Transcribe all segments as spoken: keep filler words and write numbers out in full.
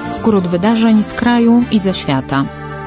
Skrót wydarzeń z kraju i ze świata.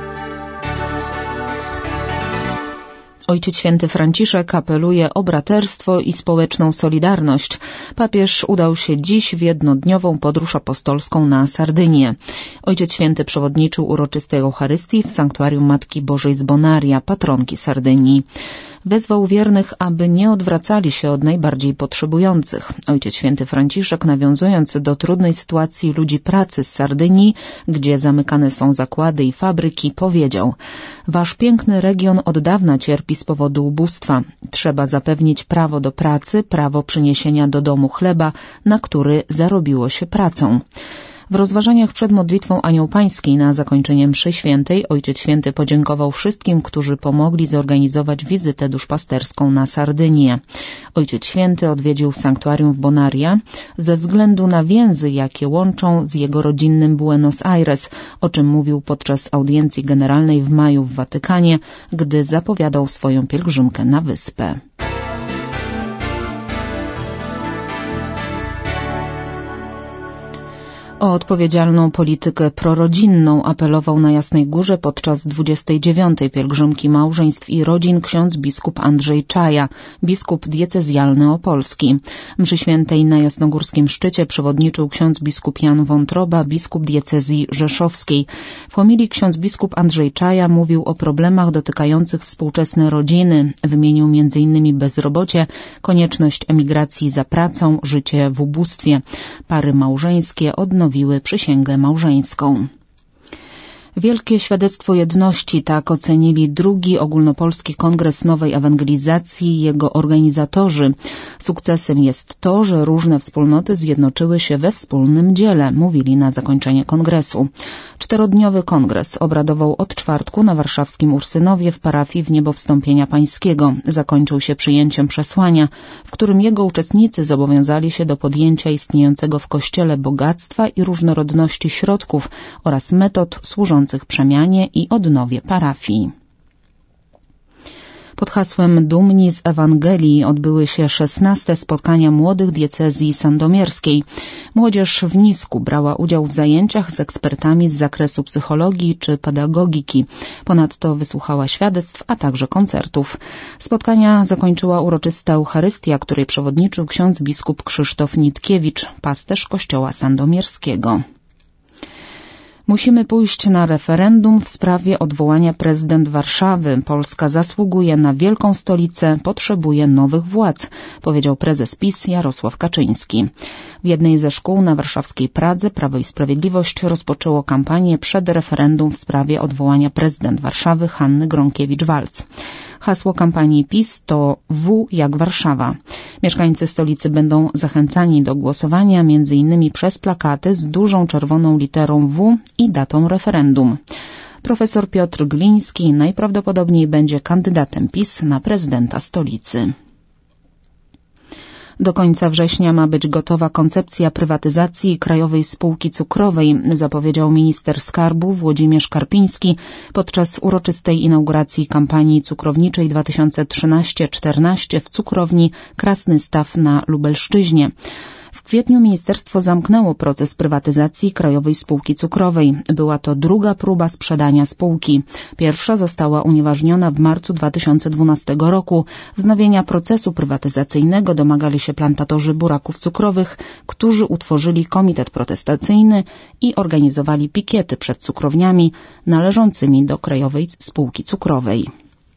Ojciec Święty Franciszek apeluje o braterstwo i społeczną solidarność. Papież udał się dziś w jednodniową podróż apostolską na Sardynię. Ojciec Święty przewodniczył uroczystej Eucharystii w sanktuarium Matki Bożej z Bonaria, patronki Sardynii. Wezwał wiernych, aby nie odwracali się od najbardziej potrzebujących. Ojciec Święty Franciszek, nawiązując do trudnej sytuacji ludzi pracy z Sardynii, gdzie zamykane są zakłady i fabryki, powiedział: Wasz piękny region od dawna cierpi z powodu ubóstwa. Trzeba zapewnić prawo do pracy, prawo przyniesienia do domu chleba, na który zarobiło się pracą. W rozważaniach przed modlitwą Anioł Pański na zakończenie mszy świętej Ojciec Święty podziękował wszystkim, którzy pomogli zorganizować wizytę duszpasterską na Sardynię. Ojciec Święty odwiedził sanktuarium w Bonaria ze względu na więzy, jakie łączą z jego rodzinnym Buenos Aires, o czym mówił podczas audiencji generalnej w maju w Watykanie, gdy zapowiadał swoją pielgrzymkę na wyspę. O odpowiedzialną politykę prorodzinną apelował na Jasnej Górze podczas dwudziestej dziewiątej pielgrzymki małżeństw i rodzin ksiądz biskup Andrzej Czaja, biskup diecezjalny opolski. Mszy świętej na Jasnogórskim Szczycie przewodniczył ksiądz biskup Jan Wątroba, biskup diecezji rzeszowskiej. W homilii ksiądz biskup Andrzej Czaja mówił o problemach dotykających współczesne rodziny. Wymienił między innymi bezrobocie, konieczność emigracji za pracą, życie w ubóstwie. Pary małżeńskie odnowiły przysięgę małżeńską. Wielkie świadectwo jedności, tak ocenili drugi ogólnopolski kongres nowej ewangelizacji i jego organizatorzy. Sukcesem jest to, że różne wspólnoty zjednoczyły się we wspólnym dziele, mówili na zakończenie kongresu. Czterodniowy kongres obradował od czwartku na warszawskim Ursynowie w parafii w Niebo Wstąpienia Pańskiego. Zakończył się przyjęciem przesłania, w którym jego uczestnicy zobowiązali się do podjęcia istniejącego w Kościele bogactwa i różnorodności środków oraz metod służących przemianie i odnowie parafii. Pod hasłem Dumni z Ewangelii odbyły się szesnaste spotkania młodych diecezji sandomierskiej. Młodzież w Nisku brała udział w zajęciach z ekspertami z zakresu psychologii czy pedagogiki. Ponadto wysłuchała świadectw, a także koncertów. Spotkania zakończyła uroczysta Eucharystia, której przewodniczył ksiądz biskup Krzysztof Nitkiewicz, pasterz kościoła sandomierskiego. Musimy pójść na referendum w sprawie odwołania prezydent Warszawy. Polska zasługuje na wielką stolicę, potrzebuje nowych władz, powiedział prezes PiS Jarosław Kaczyński. W jednej ze szkół na warszawskiej Pradze Prawo i Sprawiedliwość rozpoczęło kampanię przed referendum w sprawie odwołania prezydent Warszawy Hanny Gronkiewicz-Waltz. Hasło kampanii PiS to W jak Warszawa. Mieszkańcy stolicy będą zachęcani do głosowania między innymi przez plakaty z dużą czerwoną literą W i datą referendum. Profesor Piotr Gliński najprawdopodobniej będzie kandydatem PiS na prezydenta stolicy. Do końca września ma być gotowa koncepcja prywatyzacji Krajowej Spółki Cukrowej, zapowiedział minister skarbu Włodzimierz Karpiński podczas uroczystej inauguracji kampanii cukrowniczej dwa tysiące trzynaście czternaście w cukrowni Krasny Staw na Lubelszczyźnie. W kwietniu ministerstwo zamknęło proces prywatyzacji Krajowej Spółki Cukrowej. Była to druga próba sprzedania spółki. Pierwsza została unieważniona w marcu dwa tysiące dwunastego roku. Wznowienia procesu prywatyzacyjnego domagali się plantatorzy buraków cukrowych, którzy utworzyli komitet protestacyjny i organizowali pikiety przed cukrowniami należącymi do Krajowej Spółki Cukrowej.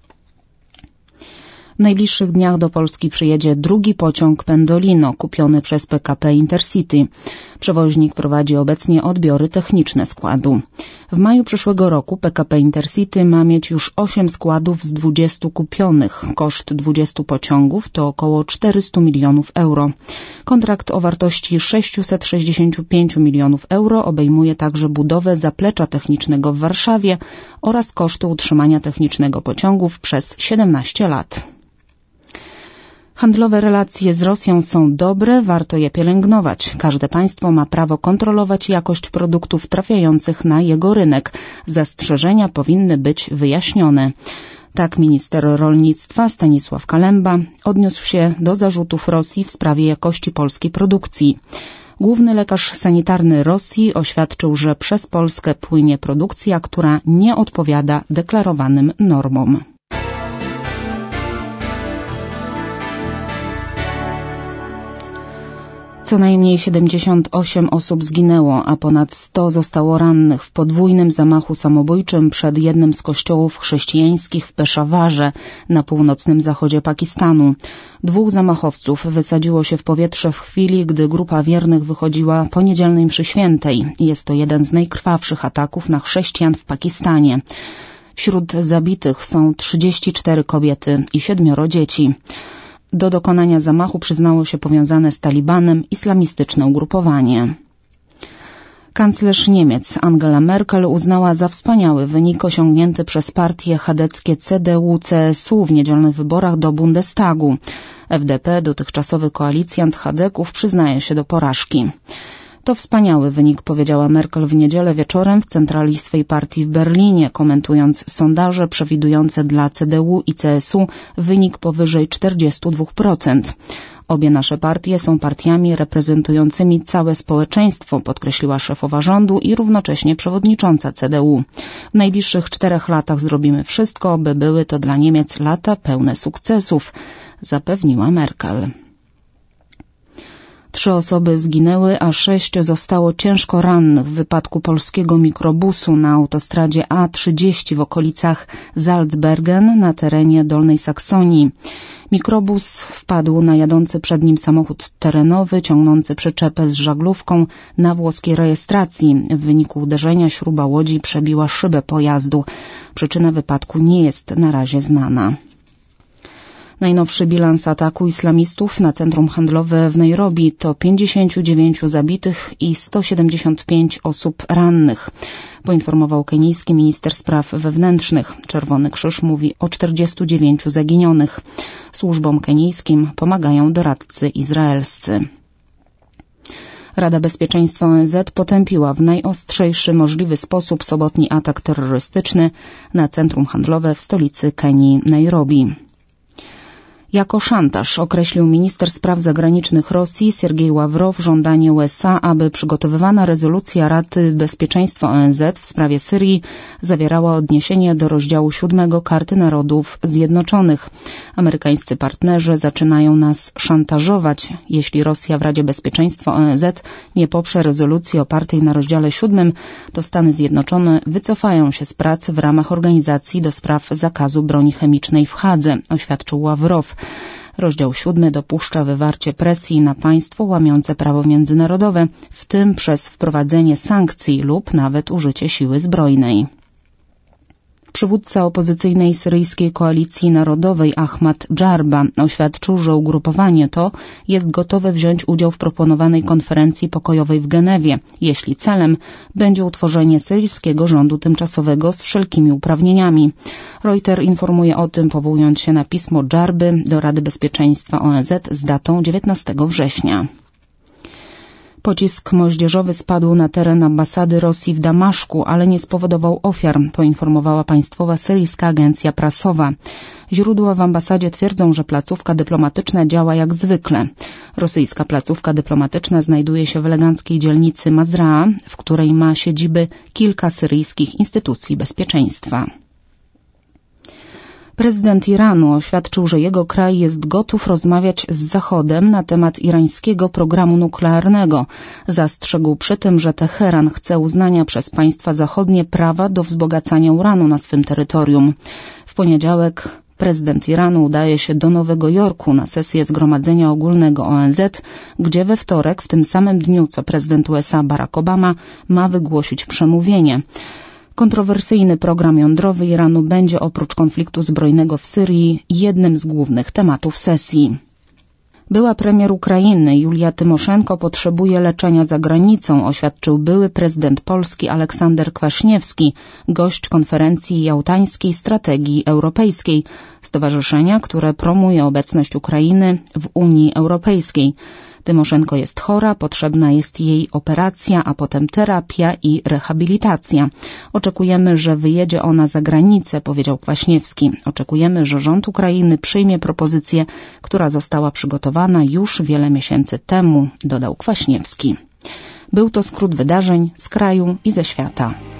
W najbliższych dniach do Polski przyjedzie drugi pociąg Pendolino, kupiony przez P K P Intercity. Przewoźnik prowadzi obecnie odbiory techniczne składu. W maju przyszłego roku P K P Intercity ma mieć już osiem składów z dwudziestu kupionych. Koszt dwudziestu pociągów to około czterysta milionów euro. Kontrakt o wartości sześćset sześćdziesiąt pięć milionów euro obejmuje także budowę zaplecza technicznego w Warszawie oraz koszty utrzymania technicznego pociągów przez siedemnaście lat. Handlowe relacje z Rosją są dobre, warto je pielęgnować. Każde państwo ma prawo kontrolować jakość produktów trafiających na jego rynek. Zastrzeżenia powinny być wyjaśnione. Tak minister rolnictwa Stanisław Kalemba odniósł się do zarzutów Rosji w sprawie jakości polskiej produkcji. Główny lekarz sanitarny Rosji oświadczył, że przez Polskę płynie produkcja, która nie odpowiada deklarowanym normom. Co najmniej siedemdziesiąt osiem osób zginęło, a ponad sto zostało rannych w podwójnym zamachu samobójczym przed jednym z kościołów chrześcijańskich w Peszawarze na północnym zachodzie Pakistanu. Dwóch zamachowców wysadziło się w powietrze w chwili, gdy grupa wiernych wychodziła po niedzielnej mszy świętej. Jest to jeden z najkrwawszych ataków na chrześcijan w Pakistanie. Wśród zabitych są trzydzieści cztery kobiety i siedmioro dzieci. Do dokonania zamachu przyznało się powiązane z Talibanem islamistyczne ugrupowanie. Kanclerz Niemiec Angela Merkel uznała za wspaniały wynik osiągnięty przez partię chadeckie C D U C S U w niedzielnych wyborach do Bundestagu. F D P, dotychczasowy koalicjant chadeków, przyznaje się do porażki. To wspaniały wynik, powiedziała Merkel w niedzielę wieczorem w centrali swej partii w Berlinie, komentując sondaże przewidujące dla C D U i C S U wynik powyżej czterdzieści dwa procent. Obie nasze partie są partiami reprezentującymi całe społeczeństwo, podkreśliła szefowa rządu i równocześnie przewodnicząca C D U. W najbliższych czterech latach zrobimy wszystko, by były to dla Niemiec lata pełne sukcesów, zapewniła Merkel. Trzy osoby zginęły, a sześć zostało ciężko rannych w wypadku polskiego mikrobusu na autostradzie A trzydzieści w okolicach Salzbergen na terenie Dolnej Saksonii. Mikrobus wpadł na jadący przed nim samochód terenowy ciągnący przyczepę z żaglówką na włoskiej rejestracji. W wyniku uderzenia śruba łodzi przebiła szybę pojazdu. Przyczyna wypadku nie jest na razie znana. Najnowszy bilans ataku islamistów na centrum handlowe w Nairobi to pięćdziesięciu dziewięciu zabitych i sto siedemdziesiąt pięć osób rannych, poinformował kenijski minister spraw wewnętrznych. Czerwony Krzyż mówi o czterdziestu dziewięciu zaginionych. Służbom kenijskim pomagają doradcy izraelscy. Rada Bezpieczeństwa O N Z potępiła w najostrzejszy możliwy sposób sobotni atak terrorystyczny na centrum handlowe w stolicy Kenii Nairobi. Jako szantaż określił minister spraw zagranicznych Rosji Siergiej Ławrow żądanie U S A, aby przygotowywana rezolucja Rady Bezpieczeństwa O N Z w sprawie Syrii zawierała odniesienie do rozdziału siódmego Karty Narodów Zjednoczonych. Amerykańscy partnerzy zaczynają nas szantażować. Jeśli Rosja w Radzie Bezpieczeństwa O N Z nie poprze rezolucji opartej na rozdziale siódmym, to Stany Zjednoczone wycofają się z prac w ramach Organizacji do Spraw Zakazu Broni Chemicznej w Hadze, oświadczył Ławrow. Rozdział siódmy dopuszcza wywarcie presji na państwo łamiące prawo międzynarodowe, w tym przez wprowadzenie sankcji lub nawet użycie siły zbrojnej. Przywódca opozycyjnej syryjskiej koalicji narodowej Ahmad Dżarba oświadczył, że ugrupowanie to jest gotowe wziąć udział w proponowanej konferencji pokojowej w Genewie, jeśli celem będzie utworzenie syryjskiego rządu tymczasowego z wszelkimi uprawnieniami. Reuters informuje o tym, powołując się na pismo Dżarby do Rady Bezpieczeństwa O N Z z datą dziewiętnastego września. Pocisk moździerzowy spadł na teren ambasady Rosji w Damaszku, ale nie spowodował ofiar, poinformowała państwowa syryjska agencja prasowa. Źródła w ambasadzie twierdzą, że placówka dyplomatyczna działa jak zwykle. Rosyjska placówka dyplomatyczna znajduje się w eleganckiej dzielnicy Mazraa, w której ma siedziby kilka syryjskich instytucji bezpieczeństwa. Prezydent Iranu oświadczył, że jego kraj jest gotów rozmawiać z Zachodem na temat irańskiego programu nuklearnego. Zastrzegł przy tym, że Teheran chce uznania przez państwa zachodnie prawa do wzbogacania uranu na swym terytorium. W poniedziałek prezydent Iranu udaje się do Nowego Jorku na sesję Zgromadzenia Ogólnego O N Z, gdzie we wtorek, w tym samym dniu co prezydent U S A Barack Obama, ma wygłosić przemówienie. Kontrowersyjny program jądrowy Iranu będzie oprócz konfliktu zbrojnego w Syrii jednym z głównych tematów sesji. Była premier Ukrainy Julia Tymoszenko potrzebuje leczenia za granicą, oświadczył były prezydent Polski Aleksander Kwaśniewski, gość konferencji jałtańskiej strategii europejskiej, stowarzyszenia, które promuje obecność Ukrainy w Unii Europejskiej. Tymoszenko jest chora, potrzebna jest jej operacja, a potem terapia i rehabilitacja. Oczekujemy, że wyjedzie ona za granicę, powiedział Kwaśniewski. Oczekujemy, że rząd Ukrainy przyjmie propozycję, która została przygotowana już wiele miesięcy temu, dodał Kwaśniewski. Był to skrót wydarzeń z kraju i ze świata.